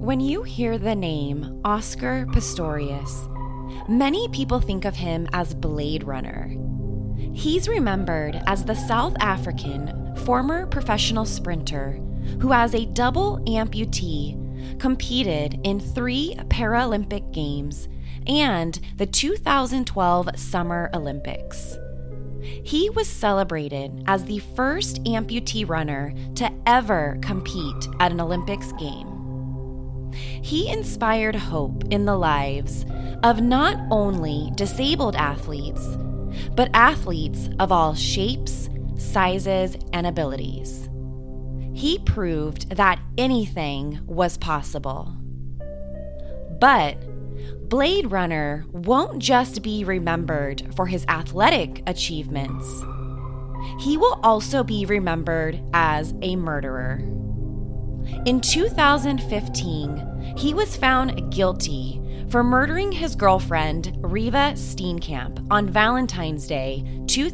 When you hear the name Oscar Pistorius, many people think of him as Blade Runner. He's remembered as the South African former professional sprinter who, as a double amputee, competed in 3 Paralympic Games and the 2012 Summer Olympics. He was celebrated as the first amputee runner to ever compete at an Olympics game. He inspired hope in the lives of not only disabled athletes, but athletes of all shapes, sizes, and abilities. He proved that anything was possible. But Blade Runner won't just be remembered for his athletic achievements. He will also be remembered as a murderer. In 2015, he was found guilty for murdering his girlfriend, Reeva Steenkamp, on Valentine's Day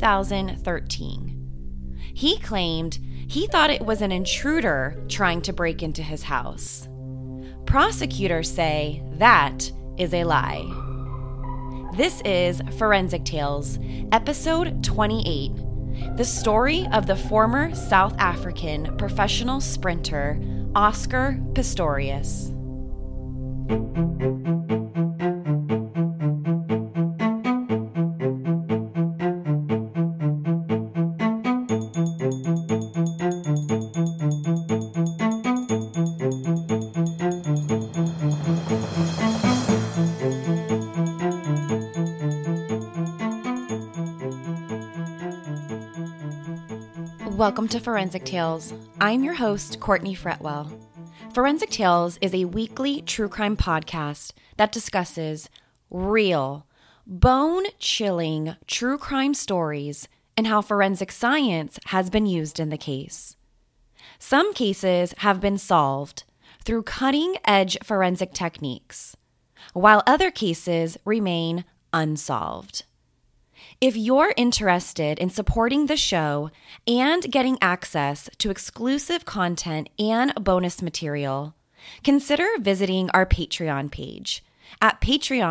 2013. He claimed he thought it was an intruder trying to break into his house. Prosecutors say that is a lie. This is Forensic Tales, episode 28, the story of the former South African professional sprinter, Oscar Pistorius. Welcome to Forensic Tales. I'm your host, Courtney Fretwell. Forensic Tales is a weekly true crime podcast that discusses real, bone-chilling true crime stories and how forensic science has been used in the case. Some cases have been solved through cutting-edge forensic techniques, while other cases remain unsolved. If you're interested in supporting the show and getting access to exclusive content and bonus material, consider visiting our Patreon page at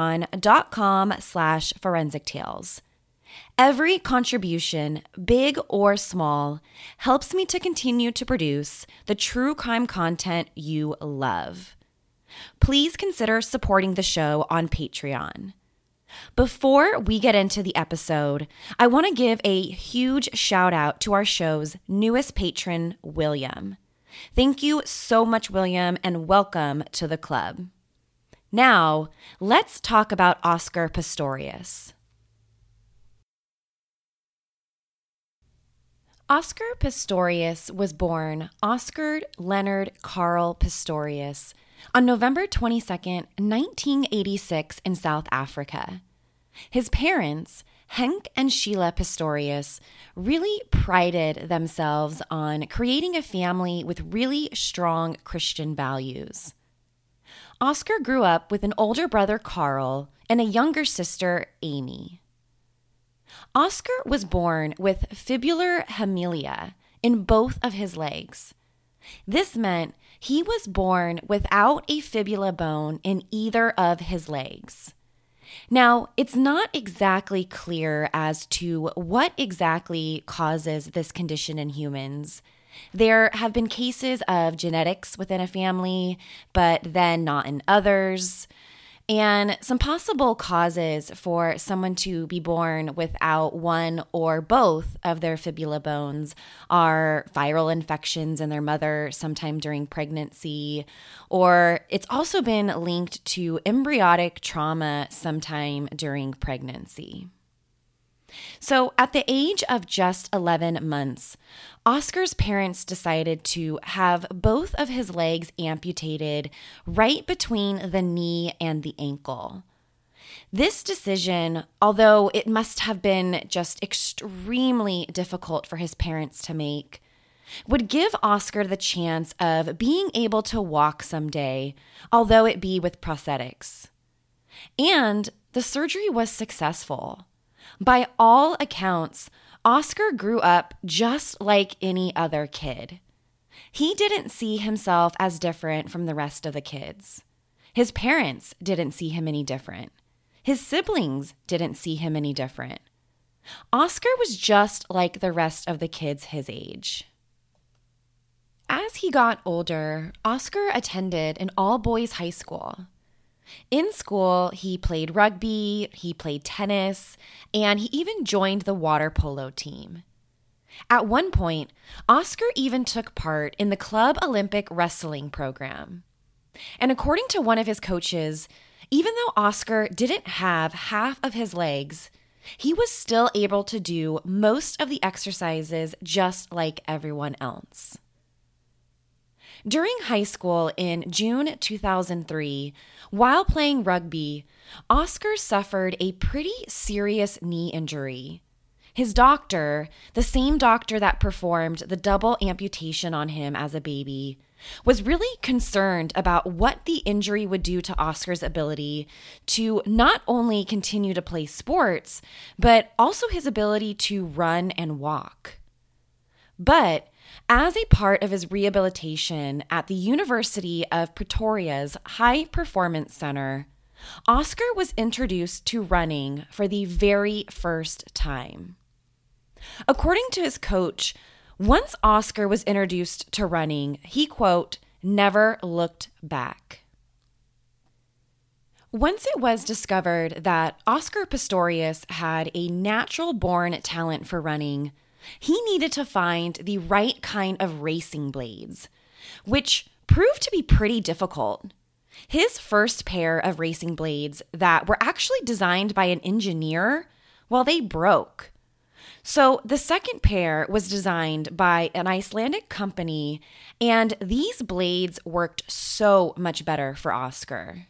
patreon.com/forensictales. Every contribution, big or small, helps me to continue to produce the true crime content you love. Please consider supporting the show on Patreon. Before we get into the episode, I want to give a huge shout out to our show's newest patron, William. Thank you so much, William, and welcome to the club. Now, let's talk about Oscar Pistorius. Oscar Pistorius was born Oscar Leonard Carl Pistorius on November 22, 1986 in South Africa. His parents, Henk and Sheila Pistorius, really prided themselves on creating a family with really strong Christian values. Oscar grew up with an older brother, Carl, and a younger sister, Amy. Oscar was born with fibular hemilia in both of his legs. This meant he was born without a fibula bone in either of his legs. Now, it's not exactly clear as to what exactly causes this condition in humans. There have been cases of genetics within a family, but then not in others. And some possible causes for someone to be born without one or both of their fibula bones are viral infections in their mother sometime during pregnancy, or it's also been linked to embryonic trauma sometime during pregnancy. So at the age of just 11 months, Oscar's parents decided to have both of his legs amputated right between the knee and the ankle. This decision, although it must have been just extremely difficult for his parents to make, would give Oscar the chance of being able to walk someday, although it be with prosthetics. And the surgery was successful. By all accounts, Oscar grew up just like any other kid. He didn't see himself as different from the rest of the kids. His parents didn't see him any different. His siblings didn't see him any different. Oscar was just like the rest of the kids his age. As he got older, Oscar attended an all-boys high school. In school, he played rugby, he played tennis, and he even joined the water polo team. At one point, Oscar even took part in the Club Olympic wrestling program. And according to one of his coaches, even though Oscar didn't have half of his legs, he was still able to do most of the exercises just like everyone else. During high school in June 2003, while playing rugby, Oscar suffered a pretty serious knee injury. His doctor, the same doctor that performed the double amputation on him as a baby, was really concerned about what the injury would do to Oscar's ability to not only continue to play sports, but also his ability to run and walk. But as a part of his rehabilitation at the University of Pretoria's High Performance Center, Oscar was introduced to running for the very first time. According to his coach, once Oscar was introduced to running, he, quote, never looked back. Once it was discovered that Oscar Pistorius had a natural-born talent for running, he needed to find the right kind of racing blades, which proved to be pretty difficult. His first pair of racing blades that were actually designed by an engineer, well, they broke. So the second pair was designed by an Icelandic company, and these blades worked so much better for Oscar.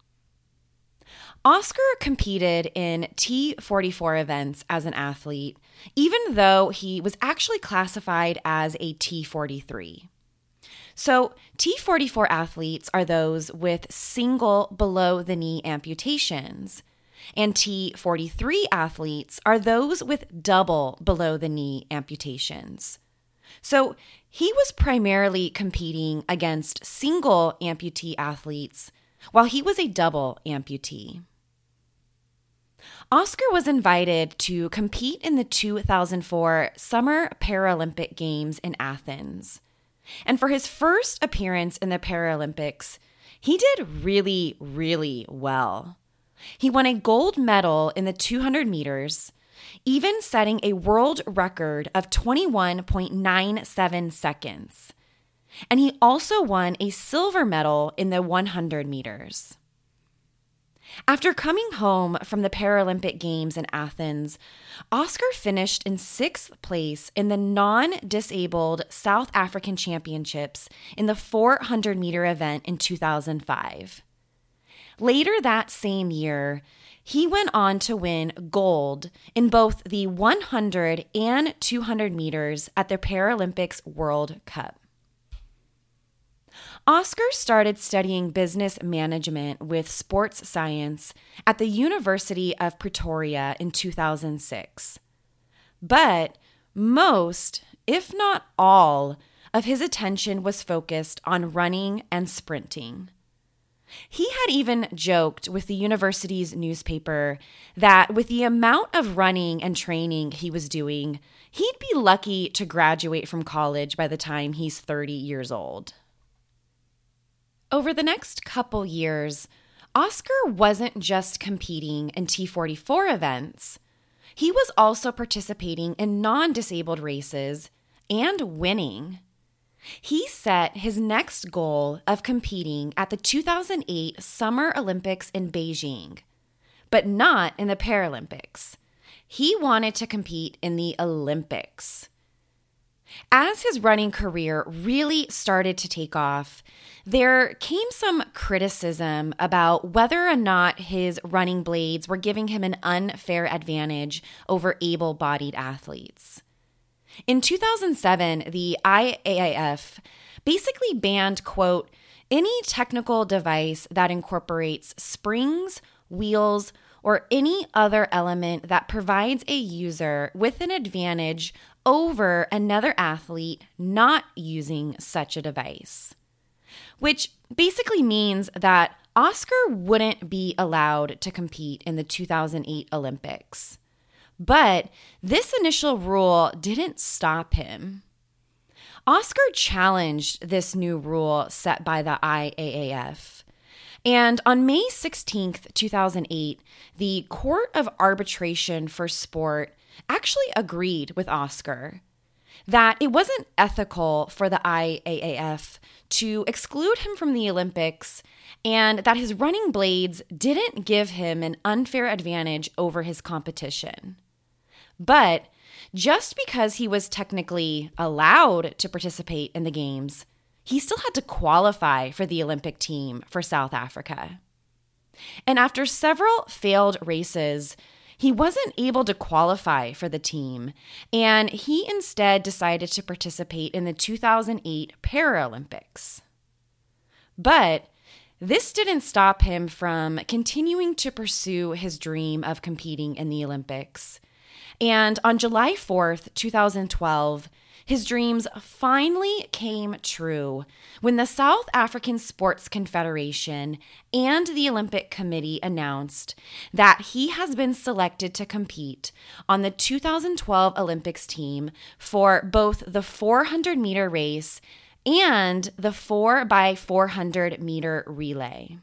Oscar competed in T44 events as an athlete, even though he was actually classified as a T43. So T44 athletes are those with single below-the-knee amputations, and T43 athletes are those with double below-the-knee amputations. So he was primarily competing against single amputee athletes, while he was a double amputee. Oscar was invited to compete in the 2004 Summer Paralympic Games in Athens. And for his first appearance in the Paralympics, he did really, really well. He won a gold medal in the 200 meters, even setting a world record of 21.97 seconds. And he also won a silver medal in the 100 meters. After coming home from the Paralympic Games in Athens, Oscar finished in 6th place in the non-disabled South African Championships in the 400-meter event in 2005. Later that same year, he went on to win gold in both the 100 and 200 meters at the Paralympics World Cup. Oscar started studying business management with sports science at the University of Pretoria in 2006. But most, if not all, of his attention was focused on running and sprinting. He had even joked with the university's newspaper that with the amount of running and training he was doing, he'd be lucky to graduate from college by the time he's 30 years old. Over the next couple years, Oscar wasn't just competing in T44 events. He was also participating in non-disabled races and winning. He set his next goal of competing at the 2008 Summer Olympics in Beijing, but not in the Paralympics. He wanted to compete in the Olympics. As his running career really started to take off, there came some criticism about whether or not his running blades were giving him an unfair advantage over able-bodied athletes. In 2007, the IAAF basically banned, quote, any technical device that incorporates springs, wheels, or any other element that provides a user with an advantage over another athlete not using such a device, which basically means that Oscar wouldn't be allowed to compete in the 2008 Olympics. But this initial rule didn't stop him. Oscar challenged this new rule set by the IAAF. And on May 16th, 2008, the Court of Arbitration for Sport actually agreed with Oscar that it wasn't ethical for the IAAF to exclude him from the Olympics and that his running blades didn't give him an unfair advantage over his competition. But just because he was technically allowed to participate in the games, he still had to qualify for the Olympic team for South Africa. And after several failed races, he wasn't able to qualify for the team, and he instead decided to participate in the 2008 Paralympics. But this didn't stop him from continuing to pursue his dream of competing in the Olympics. And on July 4th, 2012, his dreams finally came true when the South African Sports Confederation and the Olympic Committee announced that he has been selected to compete on the 2012 Olympics team for both the 400-meter race and the 4x400-meter relay.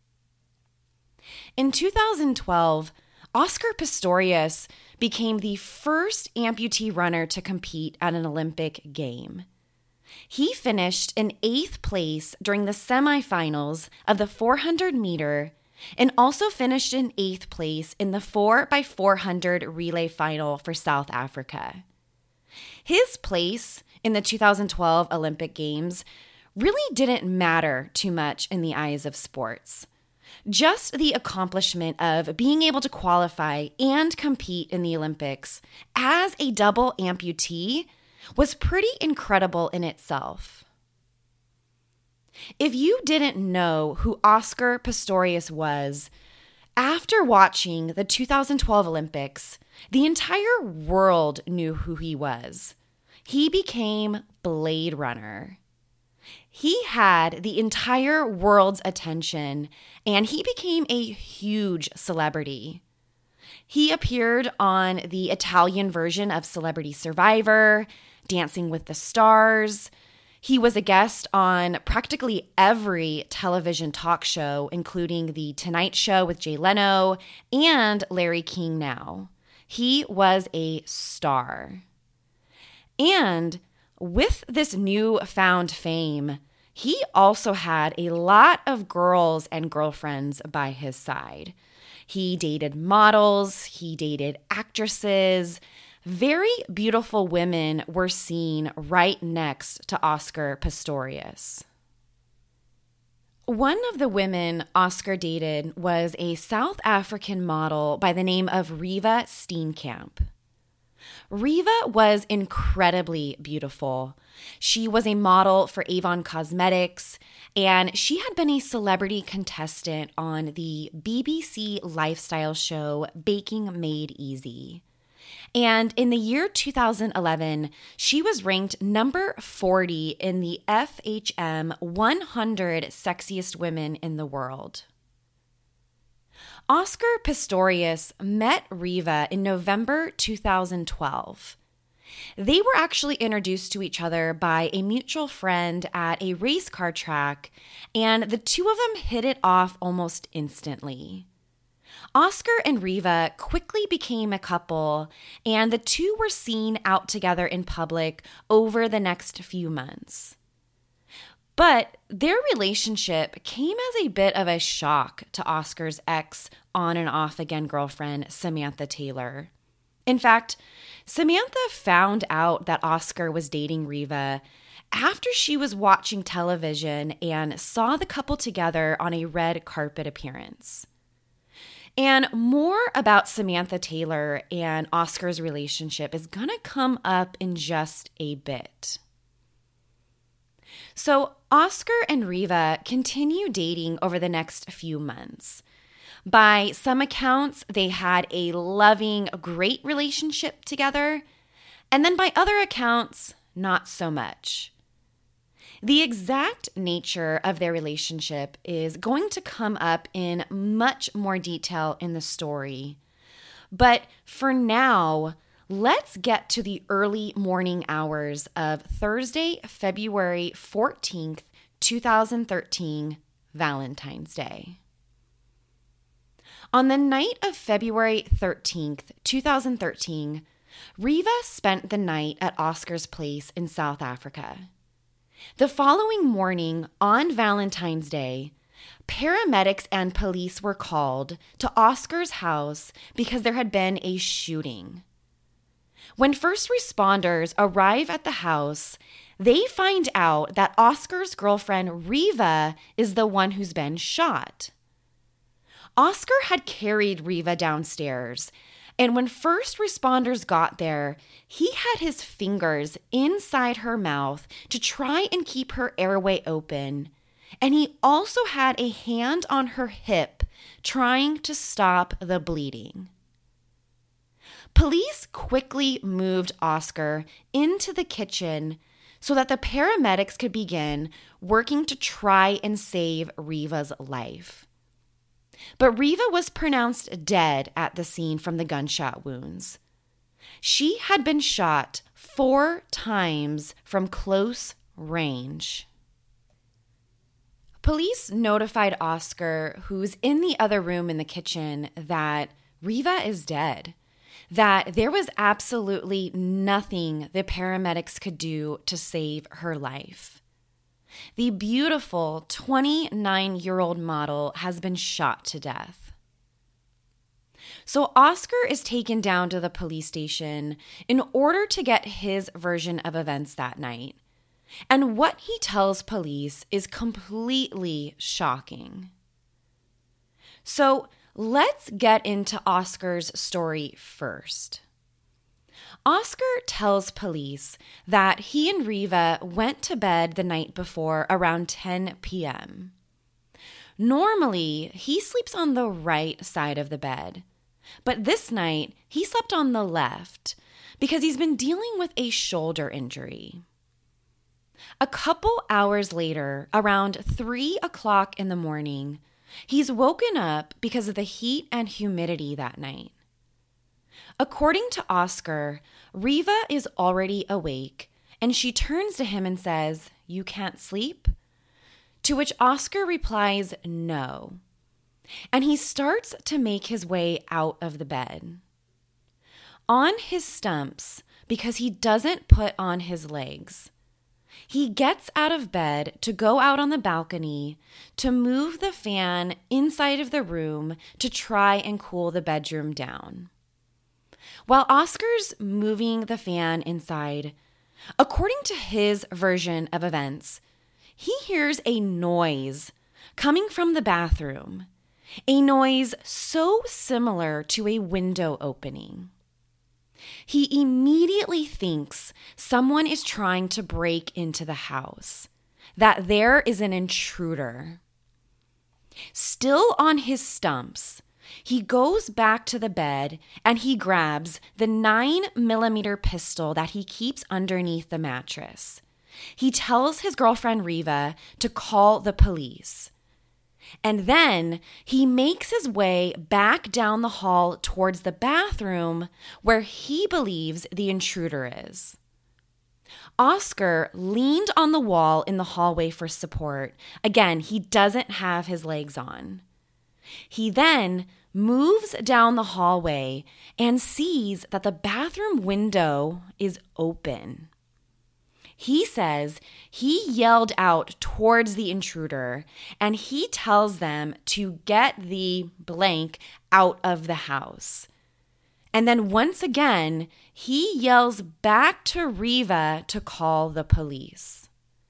In 2012, Oscar Pistorius became the first amputee runner to compete at an Olympic game. He finished in 8th place during the semifinals of the 400-meter and also finished in 8th place in the 4x400 relay final for South Africa. His place in the 2012 Olympic Games really didn't matter too much in the eyes of sports. Just the accomplishment of being able to qualify and compete in the Olympics as a double amputee was pretty incredible in itself. If you didn't know who Oscar Pistorius was, after watching the 2012 Olympics, the entire world knew who he was. He became Blade Runner. He had the entire world's attention, and he became a huge celebrity. He appeared on the Italian version of Celebrity Survivor, Dancing with the Stars. He was a guest on practically every television talk show, including The Tonight Show with Jay Leno and Larry King Now. He was a star. And with this newfound fame, he also had a lot of girls and girlfriends by his side. He dated models, he dated actresses. Very beautiful women were seen right next to Oscar Pistorius. One of the women Oscar dated was a South African model by the name of Riva Steenkamp. Riva was incredibly beautiful. She was a model for Avon Cosmetics, and she had been a celebrity contestant on the BBC lifestyle show Baking Made Easy. And in the year 2011, she was ranked number 40 in the FHM 100 Sexiest Women in the World. Oscar Pistorius met Riva in November 2012. They were actually introduced to each other by a mutual friend at a race car track, and the two of them hit it off almost instantly. Oscar and Riva quickly became a couple, and the two were seen out together in public over the next few months. But their relationship came as a bit of a shock to Oscar's ex on and off again girlfriend, Samantha Taylor. In fact, Samantha found out that Oscar was dating Riva after she was watching television and saw the couple together on a red carpet appearance. And more about Samantha Taylor and Oscar's relationship is going to come up in just a bit. So Oscar and Riva continue dating over the next few months. By some accounts, they had a loving, great relationship together. And then by other accounts, not so much. The exact nature of their relationship is going to come up in much more detail in the story. But for now, let's get to the early morning hours of Thursday, February 14th, 2013, Valentine's Day. On the night of February 13th, 2013, Riva spent the night at Oscar's place in South Africa. The following morning, on Valentine's Day, paramedics and police were called to Oscar's house because there had been a shooting. When first responders arrive at the house, they find out that Oscar's girlfriend, Riva, is the one who's been shot. Oscar had carried Riva downstairs, and when first responders got there, he had his fingers inside her mouth to try and keep her airway open, and he also had a hand on her hip trying to stop the bleeding. Police quickly moved Oscar into the kitchen so that the paramedics could begin working to try and save Riva's life. But Riva was pronounced dead at the scene from the gunshot wounds. She had been shot 4 times from close range. Police notified Oscar, who's in the other room in the kitchen, that Riva is dead, that there was absolutely nothing the paramedics could do to save her life. The beautiful 29-year-old model has been shot to death. So Oscar is taken down to the police station in order to get his version of events that night. And what he tells police is completely shocking. So let's get into Oscar's story first. Oscar tells police that he and Riva went to bed the night before around 10 p.m. Normally, he sleeps on the right side of the bed, but this night he slept on the left because he's been dealing with a shoulder injury. A couple hours later, around 3 o'clock in the morning, he's woken up because of the heat and humidity that night. According to Oscar, Riva is already awake, and she turns to him and says, "You can't sleep?" To which Oscar replies, "No." And he starts to make his way out of the bed. On his stumps, because he doesn't put on his legs, he gets out of bed to go out on the balcony to move the fan inside of the room to try and cool the bedroom down. While Oscar's moving the fan inside, according to his version of events, he hears a noise coming from the bathroom, a noise so similar to a window opening. He immediately thinks someone is trying to break into the house, that there is an intruder. Still on his stumps, he goes back to the bed and he grabs the 9mm pistol that he keeps underneath the mattress. He tells his girlfriend Riva to call the police. And then he makes his way back down the hall towards the bathroom where he believes the intruder is. Oscar leaned on the wall in the hallway for support. Again, he doesn't have his legs on. He then moves down the hallway and sees that the bathroom window is open. He says he yelled out towards the intruder and he tells them to get the blank out of the house. And then once again, he yells back to Riva to call the police.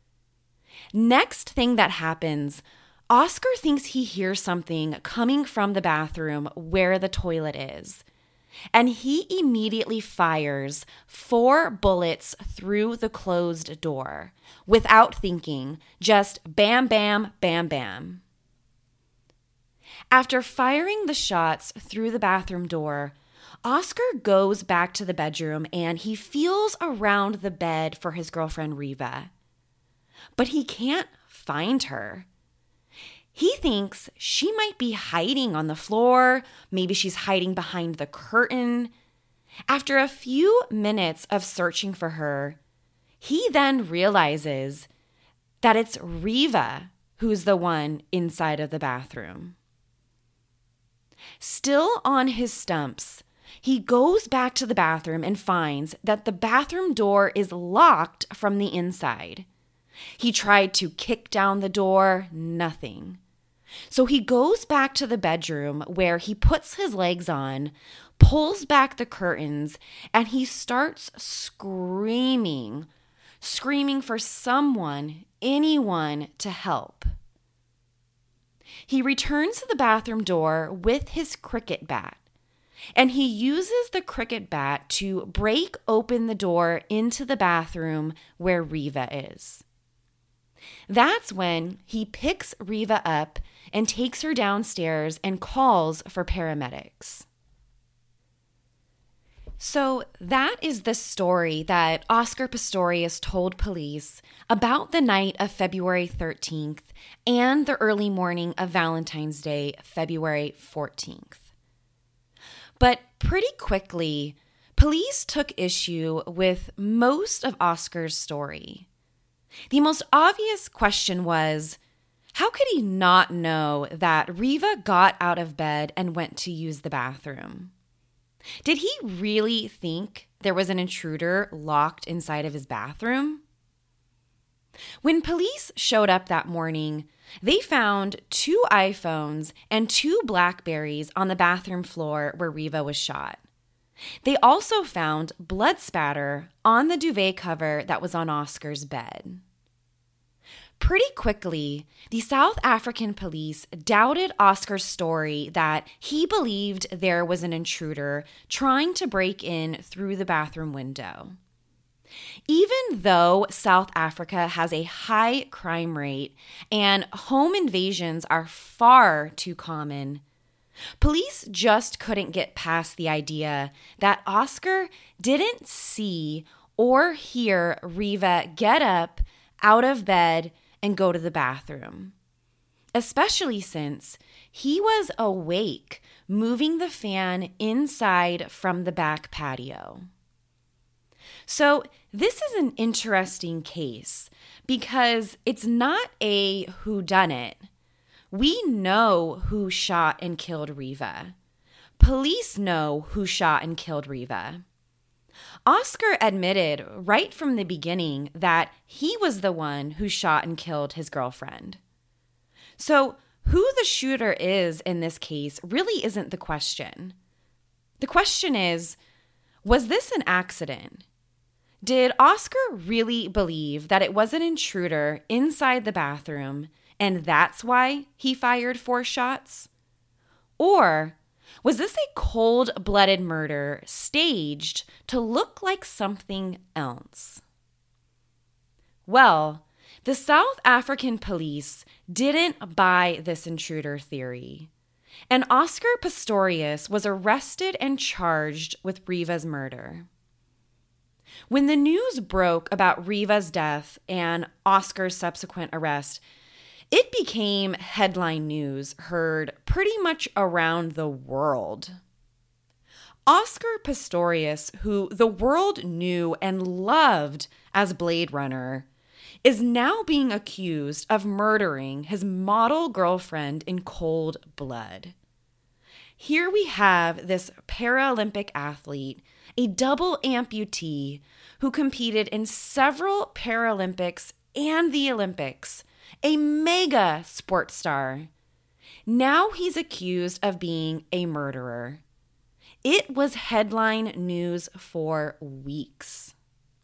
Next thing that happens, Oscar thinks he hears something coming from the bathroom where the toilet is. And he immediately fires 4 bullets through the closed door without thinking, just bam, bam, bam, bam. After firing the shots through the bathroom door, Oscar goes back to the bedroom and he feels around the bed for his girlfriend Riva. But he can't find her. He thinks she might be hiding on the floor. Maybe she's hiding behind the curtain. After a few minutes of searching for her, he then realizes that it's Riva who's the one inside of the bathroom. Still on his stumps, he goes back to the bathroom and finds that the bathroom door is locked from the inside. He tried to kick down the door, nothing. So he goes back to the bedroom where he puts his legs on, pulls back the curtains, and he starts screaming for someone, anyone to help. He returns to the bathroom door with his cricket bat, and he uses the cricket bat to break open the door into the bathroom where Riva is. That's when he picks Riva up and takes her downstairs and calls for paramedics. So that is the story that Oscar Pistorius told police about the night of February 13th and the early morning of Valentine's Day, February 14th. But pretty quickly, police took issue with most of Oscar's story. The most obvious question was, how could he not know that Riva got out of bed and went to use the bathroom? Did he really think there was an intruder locked inside of his bathroom? When police showed up that morning, they found 2 iPhones and 2 Blackberries on the bathroom floor where Riva was shot. They also found blood spatter on the duvet cover that was on Oscar's bed. Pretty quickly, the South African police doubted Oscar's story that he believed there was an intruder trying to break in through the bathroom window. Even though South Africa has a high crime rate and home invasions are far too common, police just couldn't get past the idea that Oscar didn't see or hear Riva get up out of bed and go to the bathroom, especially since he was awake, moving the fan inside from the back patio. So this is an interesting case because it's not a whodunit. We know who shot and killed Riva. Police know who shot and killed Riva. Oscar admitted right from the beginning that he was the one who shot and killed his girlfriend. So who the shooter is in this case really isn't the question. The question is, was this an accident? Did Oscar really believe that it was an intruder inside the bathroom and that's why he fired 4 shots? Or was this a cold-blooded murder staged to look like something else? Well, the South African police didn't buy this intruder theory, and Oscar Pistorius was arrested and charged with Riva's murder. When the news broke about Riva's death and Oscar's subsequent arrest, it became headline news heard pretty much around the world. Oscar Pistorius, who the world knew and loved as Blade Runner, is now being accused of murdering his model girlfriend in cold blood. Here we have this Paralympic athlete, a double amputee who competed in several Paralympics and the Olympics, a mega sports star. Now he's accused of being a murderer. It was headline news for weeks.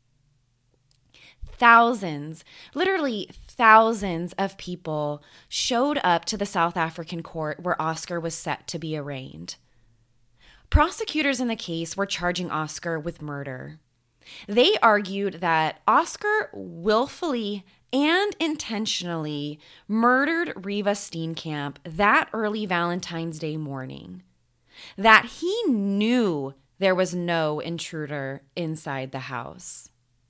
Thousands, literally thousands of people showed up to the South African court where Oscar was set to be arraigned. Prosecutors in the case were charging Oscar with murder. They argued that Oscar willfully and intentionally murdered Riva Steenkamp that early Valentine's Day morning, that he knew there was no intruder inside the house.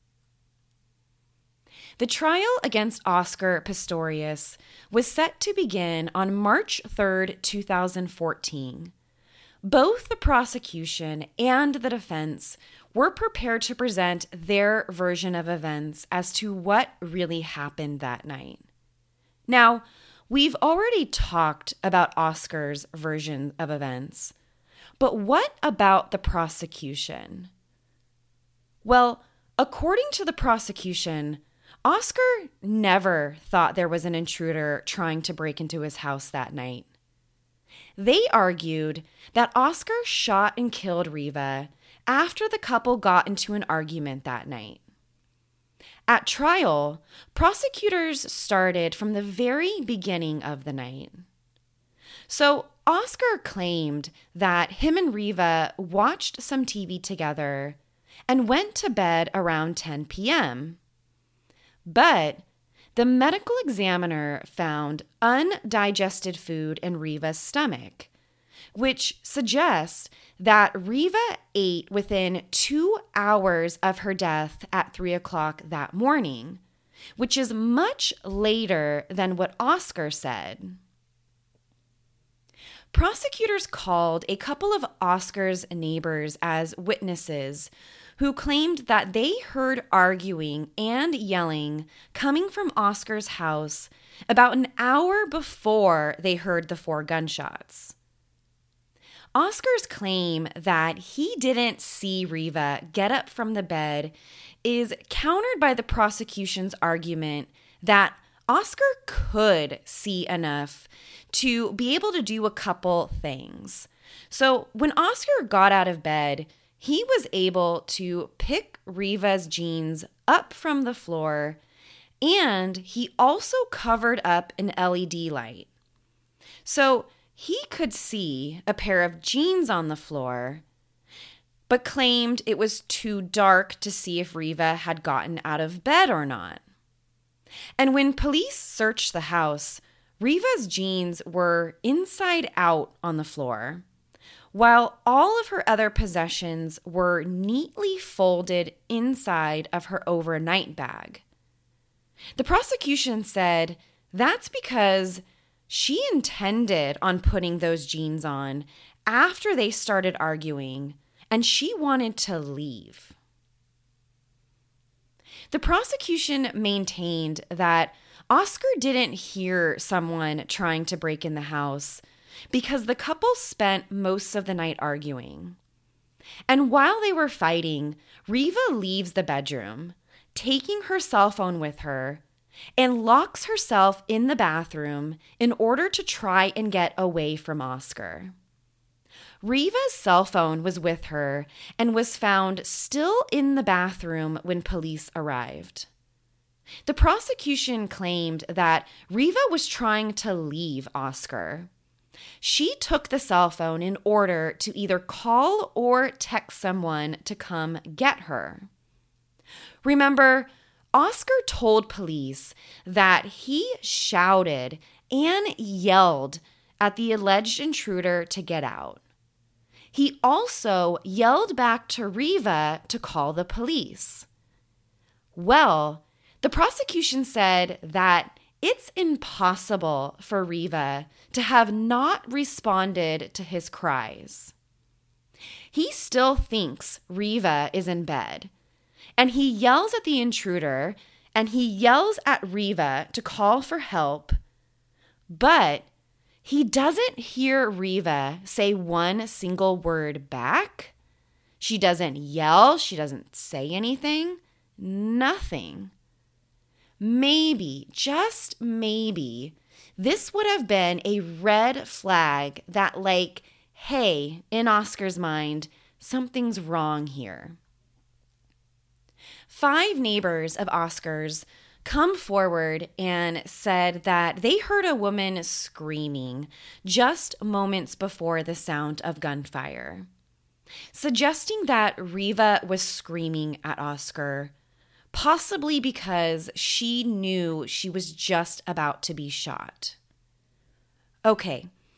The trial against Oscar Pistorius was set to begin on March 3rd, 2014. Both the prosecution and the defense were prepared to present their version of events as to what really happened that night. Now, we've already talked about Oscar's version of events, but what about the prosecution? Well, according to the prosecution, Oscar never thought there was an intruder trying to break into his house that night. They argued that Oscar shot and killed Riva after the couple got into an argument that night. At trial, prosecutors started from the very beginning of the night. So Oscar claimed that him and Riva watched some TV together and went to bed around 10 p.m. But the medical examiner found undigested food in Riva's stomach, which suggests that Riva ate within 2 hours of her death at 3 o'clock that morning, which is much later than what Oscar said. Prosecutors called a couple of Oscar's neighbors as witnesses who claimed that they heard arguing and yelling coming from Oscar's house about an hour before they heard the 4 gunshots. Oscar's claim that he didn't see Riva get up from the bed is countered by the prosecution's argument that Oscar could see enough to be able to do a couple things. So when Oscar got out of bed, he was able to pick Riva's jeans up from the floor, and he also covered up an LED light. So he could see a pair of jeans on the floor, but claimed it was too dark to see if Riva had gotten out of bed or not. And when police searched the house, Riva's jeans were inside out on the floor, while all of her other possessions were neatly folded inside of her overnight bag. The prosecution said that's because she intended on putting those jeans on after they started arguing, and she wanted to leave. The prosecution maintained that Oscar didn't hear someone trying to break in the house because the couple spent most of the night arguing. And while they were fighting, Riva leaves the bedroom, taking her cell phone with her, and locks herself in the bathroom in order to try and get away from Oscar. Riva's cell phone was with her and was found still in the bathroom when police arrived. The prosecution claimed that Riva was trying to leave Oscar. She took the cell phone in order to either call or text someone to come get her. Remember, Oscar told police that he shouted and yelled at the alleged intruder to get out. He also yelled back to Riva to call the police. Well, the prosecution said that it's impossible for Riva to have not responded to his cries. He still thinks Riva is in bed, and he yells at the intruder, and he yells at Riva to call for help, but he doesn't hear Riva say one single word back. She doesn't yell. She doesn't say anything. Nothing. Maybe, just maybe, this would have been a red flag that, like, hey, in Oscar's mind, something's wrong here. 5 neighbors of Oscar's come forward and said that they heard a woman screaming just moments before the sound of gunfire, suggesting that Riva was screaming at Oscar, possibly because she knew she was just about to be shot. Okay,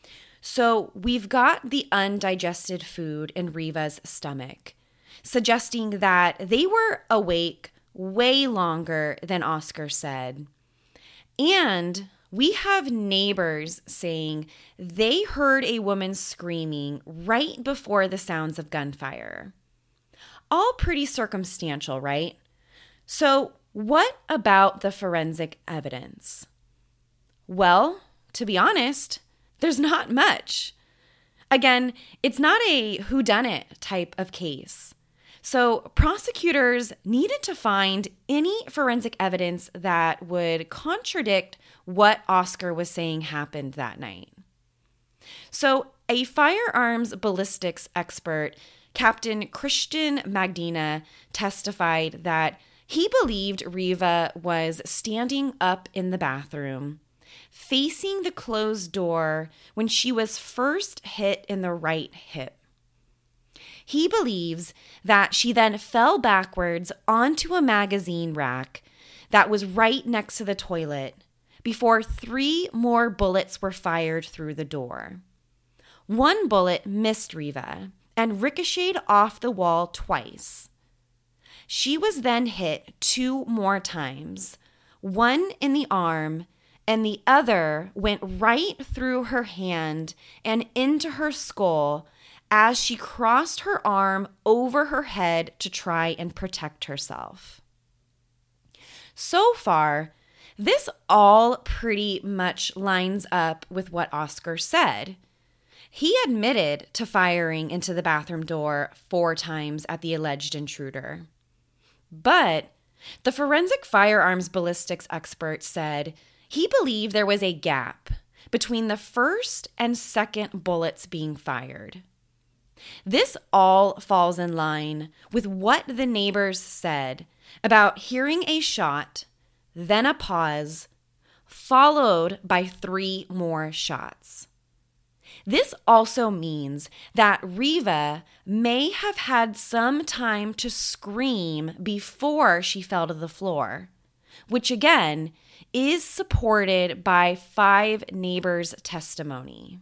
So we've got the undigested food in Riva's stomach, suggesting that they were awake way longer than Oscar said. And we have neighbors saying they heard a woman screaming right before the sounds of gunfire. All pretty circumstantial, right? So what about the forensic evidence? Well, to be honest, there's not much. Again, it's not a whodunit type of case. So prosecutors needed to find any forensic evidence that would contradict what Oscar was saying happened that night. So a firearms ballistics expert, Captain Christian Magdina, testified that he believed Riva was standing up in the bathroom, facing the closed door when she was first hit in the right hip. He believes that she then fell backwards onto a magazine rack that was right next to the toilet before 3 more bullets were fired through the door. 1 bullet missed Riva and ricocheted off the wall twice. She was then hit 2 more times, one in the arm, and the other went right through her hand and into her skull as she crossed her arm over her head to try and protect herself. So far, this all pretty much lines up with what Oscar said. He admitted to firing into the bathroom door 4 times at the alleged intruder. But the forensic firearms ballistics expert said he believed there was a gap between the first and second bullets being fired. This all falls in line with what the neighbors said about hearing a shot, then a pause, followed by 3 more shots. This also means that Riva may have had some time to scream before she fell to the floor, which again is supported by 5 neighbors' testimony.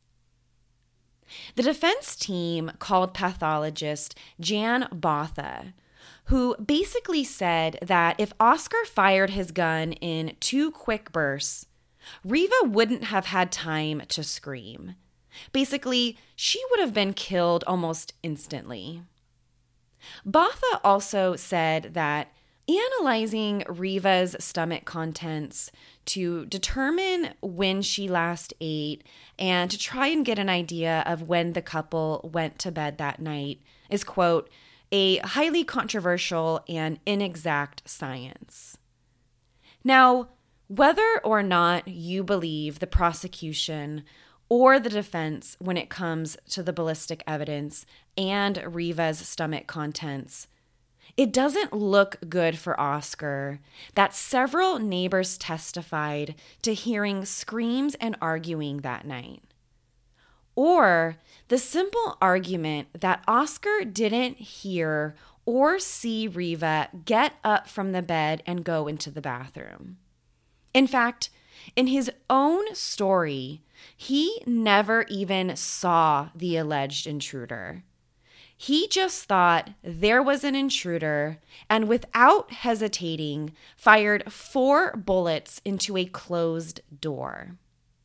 The defense team called pathologist Jan Botha, who basically said that if Oscar fired his gun in 2 quick bursts, Riva wouldn't have had time to scream. Basically, she would have been killed almost instantly. Botha also said that analyzing Riva's stomach contents to determine when she last ate and to try and get an idea of when the couple went to bed that night is, quote, a highly controversial and inexact science. Now, whether or not you believe the prosecution or the defense when it comes to the ballistic evidence and Riva's stomach contents, it doesn't look good for Oscar that several neighbors testified to hearing screams and arguing that night. Or the simple argument that Oscar didn't hear or see Riva get up from the bed and go into the bathroom. In fact, in his own story, he never even saw the alleged intruder. He just thought there was an intruder and without hesitating fired 4 bullets into a closed door.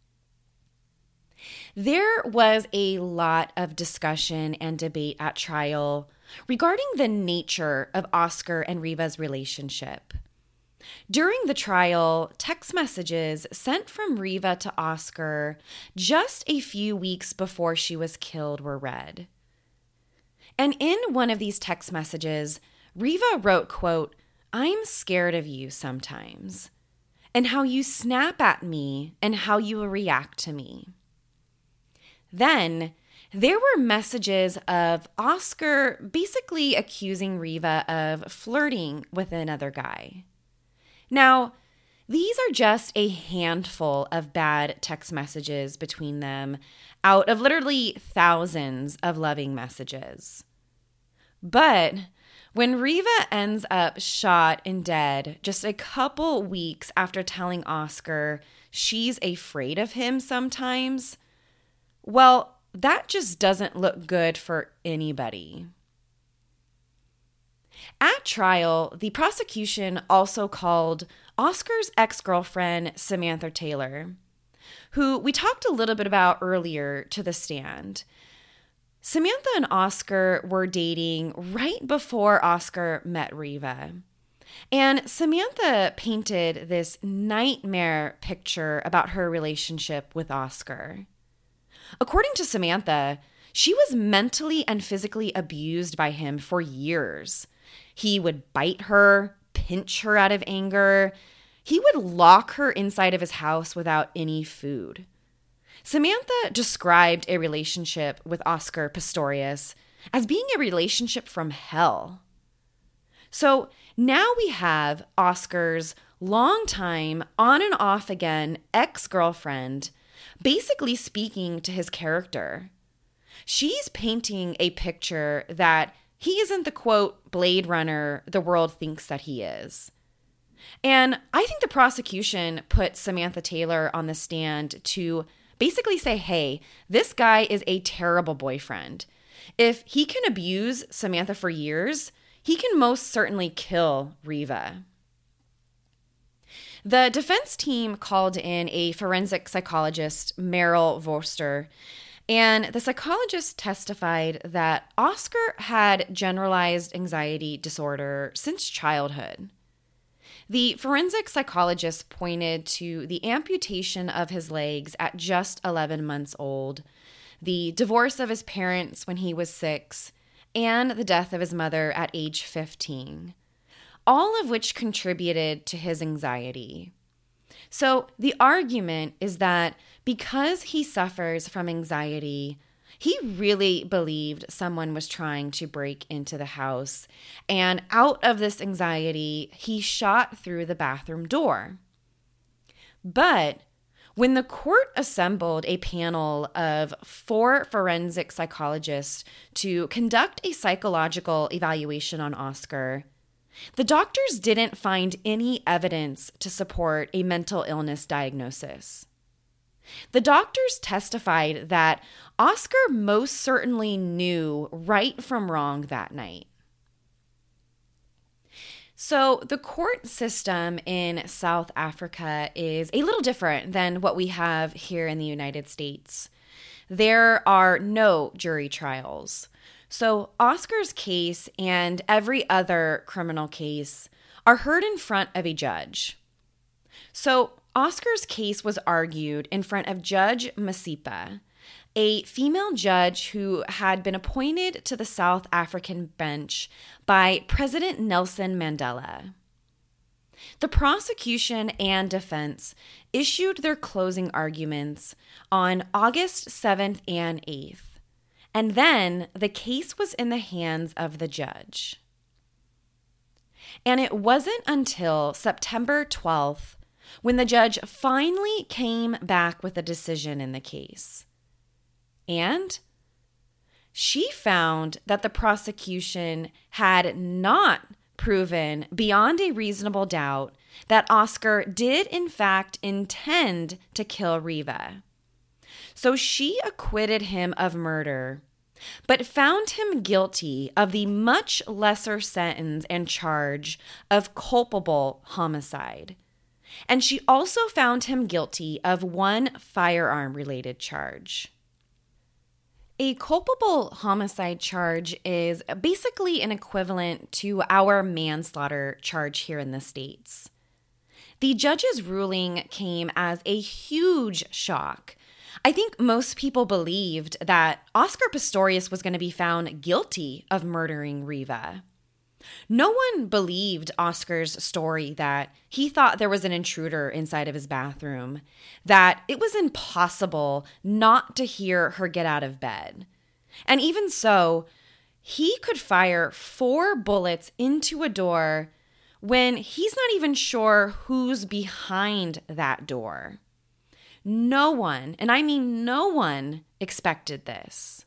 There was a lot of discussion and debate at trial regarding the nature of Oscar and Riva's relationship. During the trial, text messages sent from Riva to Oscar just a few weeks before she was killed were read. And in one of these text messages, Riva wrote, quote, "I'm scared of you sometimes, and how you snap at me and how you react to me." Then there were messages of Oscar basically accusing Riva of flirting with another guy. Now, these are just a handful of bad text messages between them out of literally thousands of loving messages. But when Riva ends up shot and dead just a couple weeks after telling Oscar she's afraid of him sometimes, Well, that just doesn't look good for anybody. At trial, the prosecution also called Oscar's ex-girlfriend, Samantha Taylor, who we talked a little bit about earlier, to the stand. Samantha and Oscar were dating right before Oscar met Riva. And Samantha painted this nightmare picture about her relationship with Oscar. According to Samantha, she was mentally and physically abused by him for years. He would bite her, pinch her out of anger. He would lock her inside of his house without any food. Samantha described a relationship with Oscar Pistorius as being a relationship from hell. So now we have Oscar's longtime, on and off again ex-girlfriend basically speaking to his character. She's painting a picture that he isn't the, quote, Blade Runner the world thinks that he is. And I think the prosecution put Samantha Taylor on the stand to basically say, hey, this guy is a terrible boyfriend. If he can abuse Samantha for years, he can most certainly kill Riva. The defense team called in a forensic psychologist, Meryl Vorster, and the psychologist testified that Oscar had generalized anxiety disorder since childhood. The forensic psychologist pointed to the amputation of his legs at just 11 months old, the divorce of his parents when he was 6, and the death of his mother at age 15, all of which contributed to his anxiety. So the argument is that because he suffers from anxiety, he really believed someone was trying to break into the house, and out of this anxiety, he shot through the bathroom door. But when the court assembled a panel of 4 forensic psychologists to conduct a psychological evaluation on Oscar, the doctors didn't find any evidence to support a mental illness diagnosis. The doctors testified that Oscar most certainly knew right from wrong that night. So the court system in South Africa is a little different than what we have here in the United States. There are no jury trials. So Oscar's case and every other criminal case are heard in front of a judge. So Oscar's case was argued in front of Judge Masipa, a female judge who had been appointed to the South African bench by President Nelson Mandela. The prosecution and defense issued their closing arguments on August 7th and 8th, and then the case was in the hands of the judge. And it wasn't until September 12th when the judge finally came back with a decision in the case. And she found that the prosecution had not proven beyond a reasonable doubt that Oscar did in fact intend to kill Riva. So she acquitted him of murder, but found him guilty of the much lesser sentence and charge of culpable homicide. And she also found him guilty of one firearm-related charge. A culpable homicide charge is basically an equivalent to our manslaughter charge here in the States. The judge's ruling came as a huge shock. I think most people believed that Oscar Pistorius was going to be found guilty of murdering Riva. No one believed Oscar's story that he thought there was an intruder inside of his bathroom, that it was impossible not to hear her get out of bed. And even so, he could fire 4 bullets into a door when he's not even sure who's behind that door. No one, and I mean no one, expected this.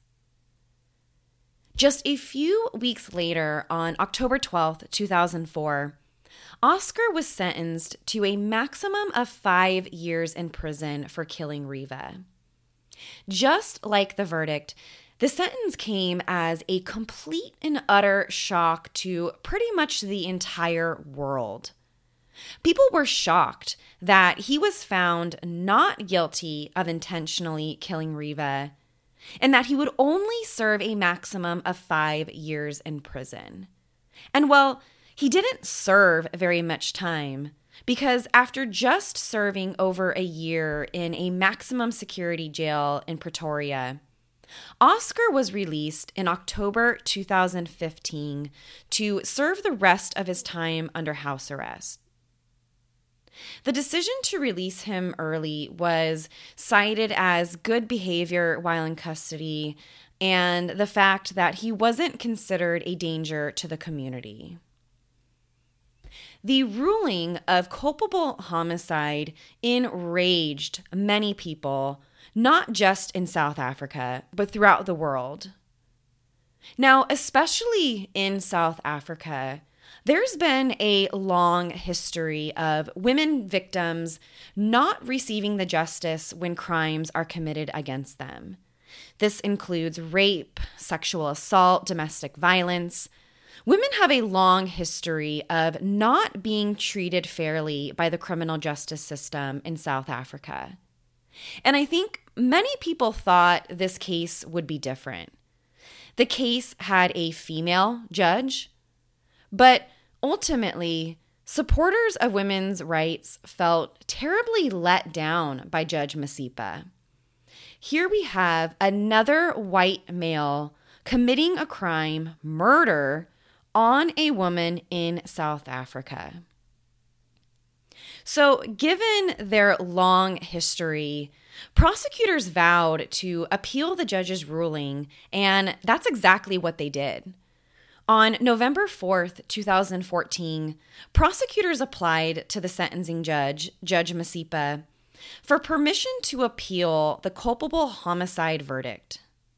Just a few weeks later, on October 12th, 2004, Oscar was sentenced to a maximum of 5 years in prison for killing Riva. Just like the verdict, the sentence came as a complete and utter shock to pretty much the entire world. People were shocked that he was found not guilty of intentionally killing Riva, and that he would only serve a maximum of 5 years in prison. And well, he didn't serve very much time, because after just serving over a year in a maximum security jail in Pretoria, Oscar was released in October 2015 to serve the rest of his time under house arrest. The decision to release him early was cited as good behavior while in custody and the fact that he wasn't considered a danger to the community. The ruling of culpable homicide enraged many people, not just in South Africa, but throughout the world. Now, especially in South Africa, there's been a long history of women victims not receiving the justice when crimes are committed against them. This includes rape, sexual assault, domestic violence. Women have a long history of not being treated fairly by the criminal justice system in South Africa. And I think many people thought this case would be different. The case had a female judge, but ultimately, supporters of women's rights felt terribly let down by Judge Masipa. Here we have another white male committing a crime, murder, on a woman in South Africa. So, given their long history, prosecutors vowed to appeal the judge's ruling, and that's exactly what they did. On November 4th, 2014, prosecutors applied to the sentencing judge, Judge Masipa, for permission to appeal the culpable homicide verdict.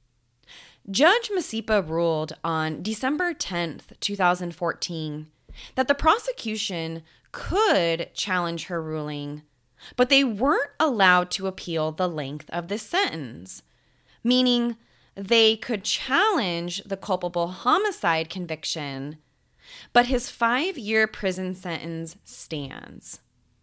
Judge Masipa ruled on December 10th, 2014, that the prosecution could challenge her ruling, but they weren't allowed to appeal the length of the sentence, meaning they could challenge the culpable homicide conviction, but his 5-year prison sentence stands.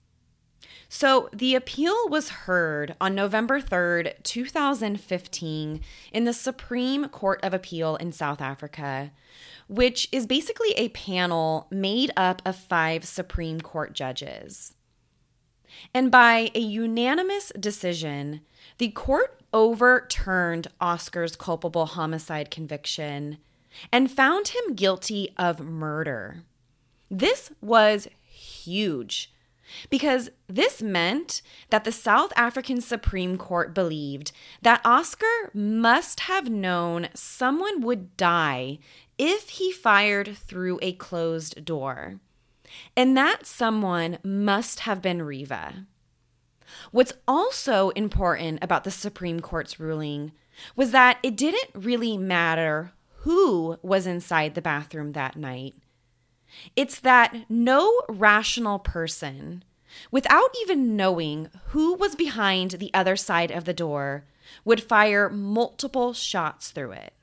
So the appeal was heard on November 3rd, 2015 in the Supreme Court of Appeal in South Africa, which is basically a panel made up of 5 Supreme Court judges. And by a unanimous decision, the court overturned Oscar's culpable homicide conviction and found him guilty of murder. This was huge, because this meant that the South African Supreme Court believed that Oscar must have known someone would die if he fired through a closed door, and that someone must have been Riva. What's also important about the Supreme Court's ruling was that it didn't really matter who was inside the bathroom that night. It's that no rational person, without even knowing who was behind the other side of the door, would fire multiple shots through it.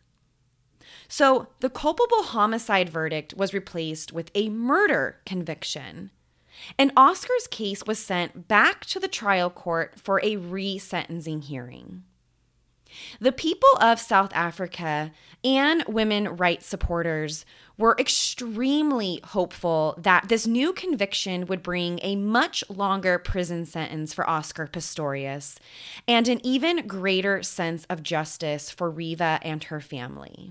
So the culpable homicide verdict was replaced with a murder conviction, and Oscar's case was sent back to the trial court for a re-sentencing hearing. The people of South Africa and women rights supporters were extremely hopeful that this new conviction would bring a much longer prison sentence for Oscar Pistorius and an even greater sense of justice for Riva and her family.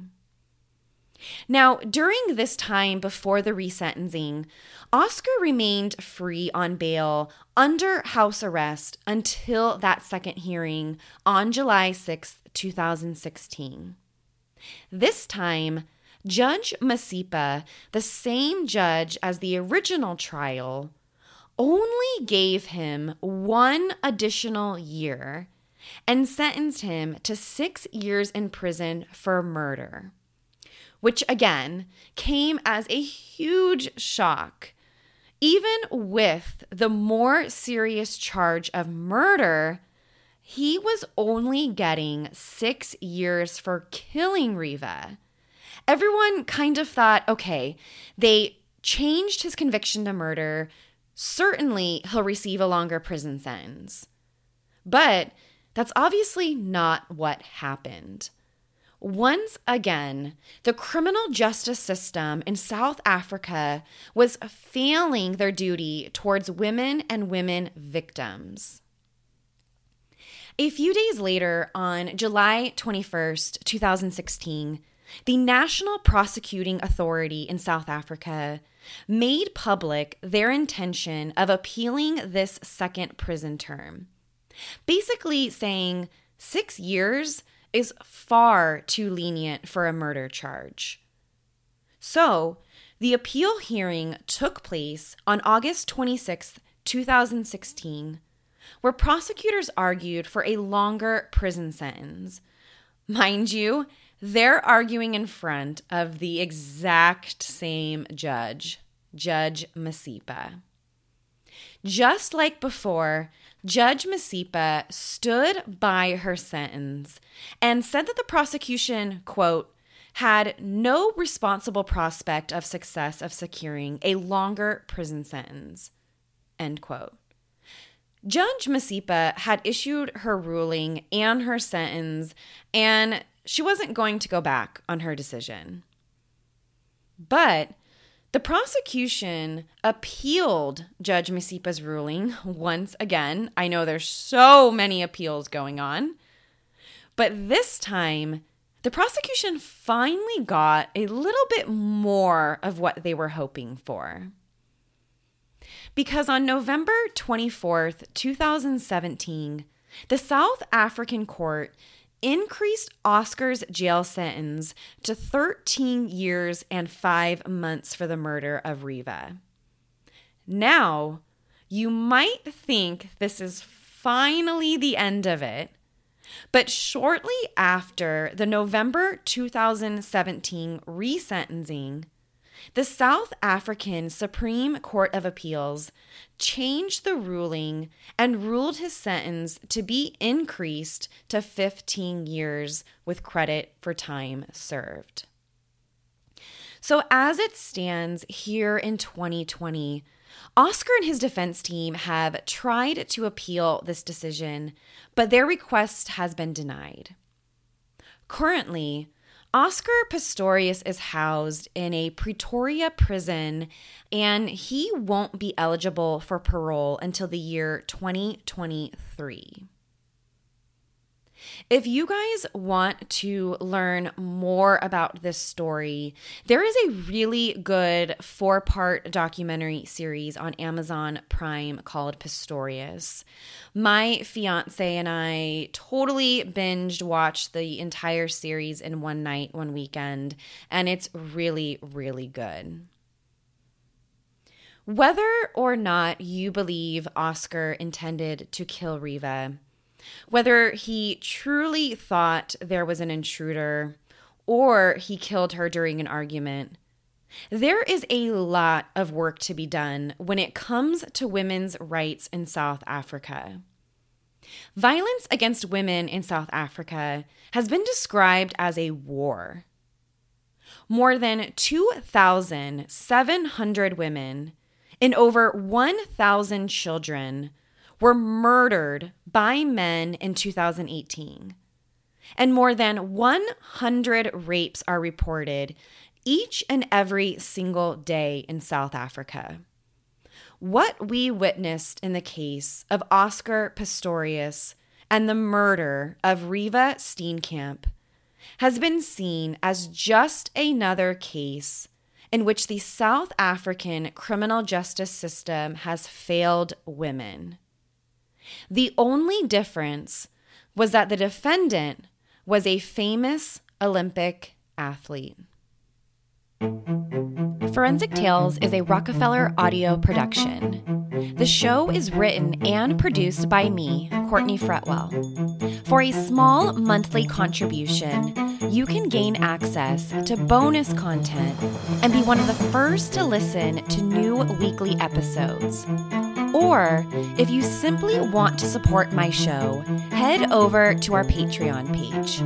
Now, during this time before the resentencing, Oscar remained free on bail under house arrest until that second hearing on July 6, 2016. This time, Judge Masipa, the same judge as the original trial, only gave him 1 additional year and sentenced him to 6 years in prison for murder, which again came as a huge shock. Even with the more serious charge of murder, he was only getting 6 years for killing Riva. Everyone kind of thought, okay, they changed his conviction to murder. Certainly, he'll receive a longer prison sentence. But that's obviously not what happened. Once again, the criminal justice system in South Africa was failing their duty towards women and women victims. A few days later, on July 21st, 2016, the National Prosecuting Authority in South Africa made public their intention of appealing this second prison term, basically saying 6 years is far too lenient for a murder charge. So, the appeal hearing took place on August 26, 2016, where prosecutors argued for a longer prison sentence. Mind you, they're arguing in front of the exact same judge, Judge Masipa. Just like before, Judge Masipa stood by her sentence and said that the prosecution, quote, had no responsible prospect of success of securing a longer prison sentence, end quote. Judge Masipa had issued her ruling and her sentence, and she wasn't going to go back on her decision. But the prosecution appealed Judge Masipa's ruling once again. I know there's so many appeals going on. But this time, the prosecution finally got a little bit more of what they were hoping for. Because on November 24th, 2017, the South African court increased Oscar's jail sentence to 13 years and 5 months for the murder of Riva. Now, you might think this is finally the end of it, but shortly after the November 2017 resentencing, the South African Supreme Court of Appeals changed the ruling and ruled his sentence to be increased to 15 years with credit for time served. So as it stands here in 2020, Oscar and his defense team have tried to appeal this decision, but their request has been denied. Currently, Oscar Pistorius is housed in a Pretoria prison, and he won't be eligible for parole until the year 2023. If you guys want to learn more about this story, there is a really good 4-part documentary series on Amazon Prime called Pistorius. My fiance and I totally binged watched the entire series in one night, one weekend, and it's really, really good. Whether or not you believe Oscar intended to kill Riva, whether he truly thought there was an intruder or he killed her during an argument, there is a lot of work to be done when it comes to women's rights in South Africa. Violence against women in South Africa has been described as a war. More than 2,700 women and over 1,000 children were murdered by men in 2018. And more than 100 rapes are reported each and every single day in South Africa. What we witnessed in the case of Oscar Pistorius and the murder of Riva Steenkamp has been seen as just another case in which the South African criminal justice system has failed women. The only difference was that the defendant was a famous Olympic athlete. Forensic Tales is a Rockefeller audio production. The show is written and produced by me, Courtney Fretwell. For a small monthly contribution, you can gain access to bonus content and be one of the first to listen to new weekly episodes. Or if you simply want to support my show, head over to our Patreon page,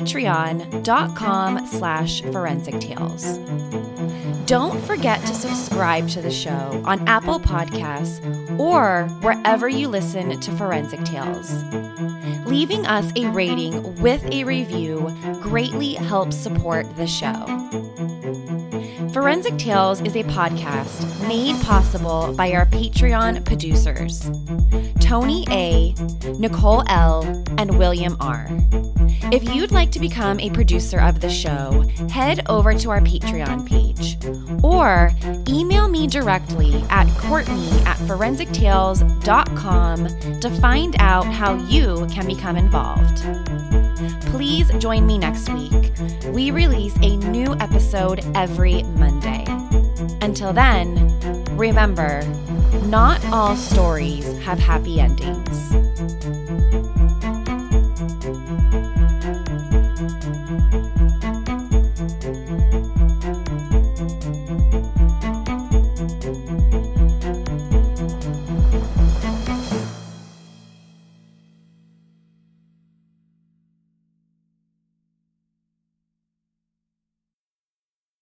patreon.com/Forensic Tales. Don't forget to subscribe to the show on Apple Podcasts or wherever you listen to Forensic Tales. Leaving us a rating with a review greatly helps support the show. Forensic Tales is a podcast made possible by our Patreon producers, Tony A., Nicole L., and William R. If you'd like to become a producer of the show, head over to our Patreon page or email me directly at Courtney@ForensicTales.com to find out how you can become involved. Please join me next week. We release a new episode every Monday. Until then, remember, not all stories have happy endings.